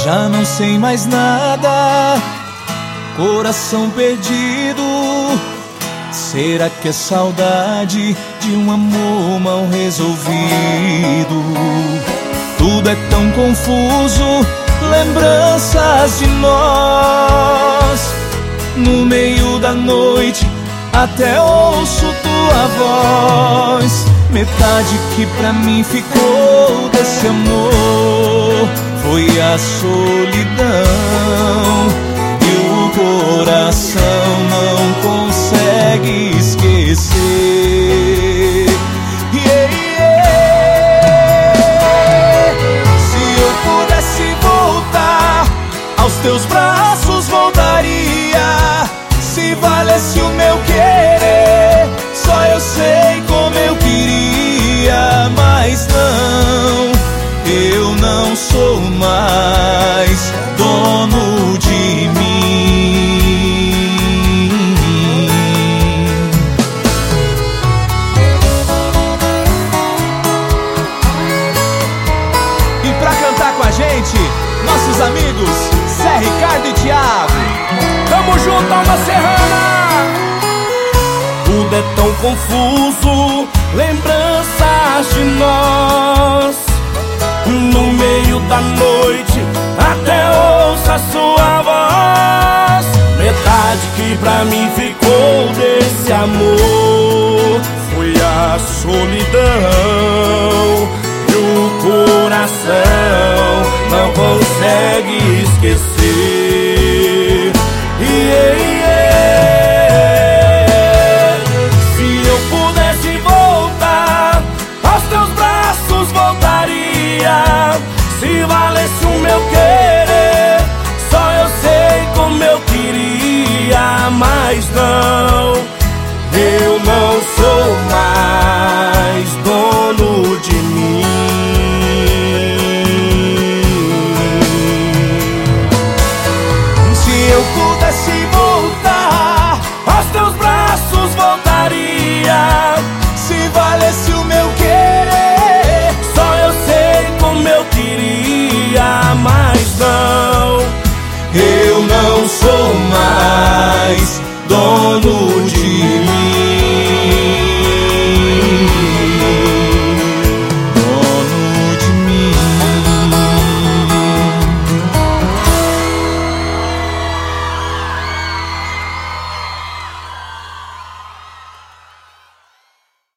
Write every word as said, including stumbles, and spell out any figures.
Já não sei mais nada, coração perdido. Será que é saudade de um amor mal resolvido? Tudo é tão confuso, lembranças de nós. No meio da noite até ouço tua voz. Metade que pra mim ficou desse amor foi a solidão, e o coração não consegue esquecer. Yeah, yeah. Se eu pudesse voltar aos teus braços, voltaria. Se valesse o meu querer, só eu sei como eu queria. Mas não, eu não sou mais dono de mim. E pra cantar com a gente, nossos amigos Zé Ricardo e Thiago. Tamo junto, alma serrana. Tudo é tão confuso, lembranças de nós. No meio da noite até ouço a sua voz. Metade que pra mim ficou desse amor foi a solidão, e o coração não consegue esquecer. Yeah, yeah. Se eu pudesse voltar aos teus braços, voltaria. Se valesse o meu querer, só eu sei como eu queria. Mas não, eu não sou mais dono de mim. Se eu pudesse voltar aos teus braços, voltaria. Se valesse o meu querer, só eu sei como eu queria. Mas não, eu não sou mais